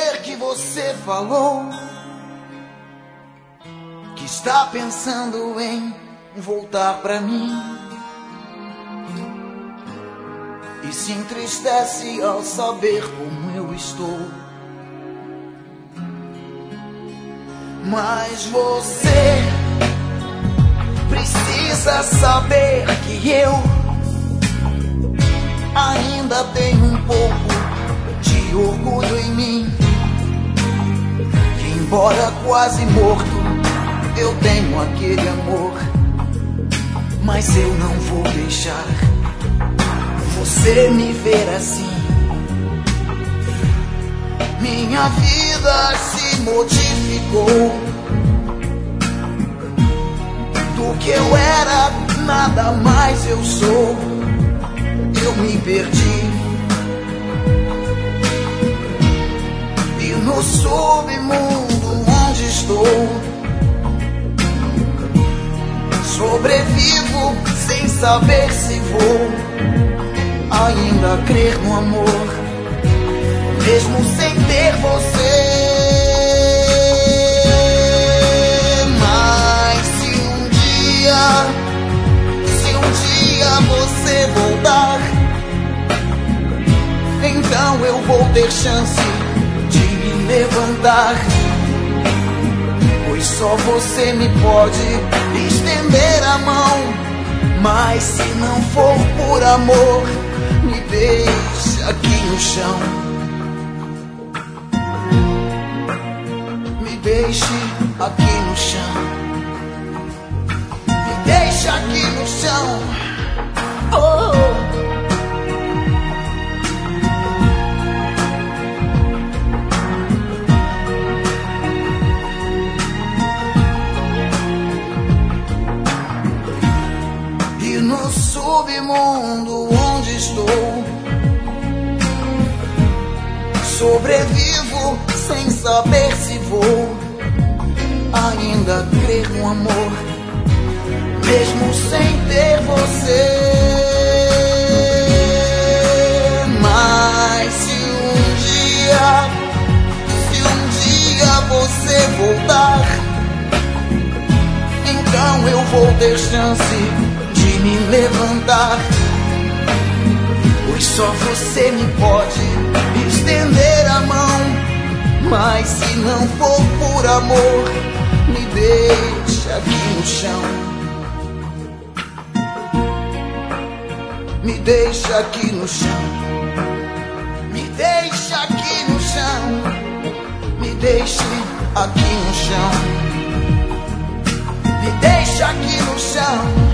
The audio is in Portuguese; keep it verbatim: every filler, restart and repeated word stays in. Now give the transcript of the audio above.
dizer que você falou que está pensando em voltar pra mim e se entristece ao saber como eu estou. Mas você precisa saber que eu ainda tenho um pouco de orgulho em mim, que embora quase morto eu tenho aquele amor, mas eu não vou deixar você me ver assim. Minha vida se modificou, do que eu era nada mais eu sou. Eu me perdi e no submundo onde estou sobrevivo sem saber se vou ainda crer no amor, mesmo sem ter você. Mas se um dia, se um dia você voltar, então eu vou ter chance de me levantar, pois só você me pode estender a mão. Mas se não for por amor, me deixe aqui no chão. Me deixe aqui no chão. Me deixe aqui no chão. Oh. No submundo onde estou sobrevivo sem saber se vou ainda crer no amor, mesmo sem ter você. Mas se um dia, se um dia você voltar, então eu vou ter chance de me levantar, pois só você me pode estender a mão. Mas se não for por amor, me deixe aqui no chão. Me deixe aqui no chão. Me deixe aqui no chão. Me deixe aqui no chão. Me deixe aqui no chão.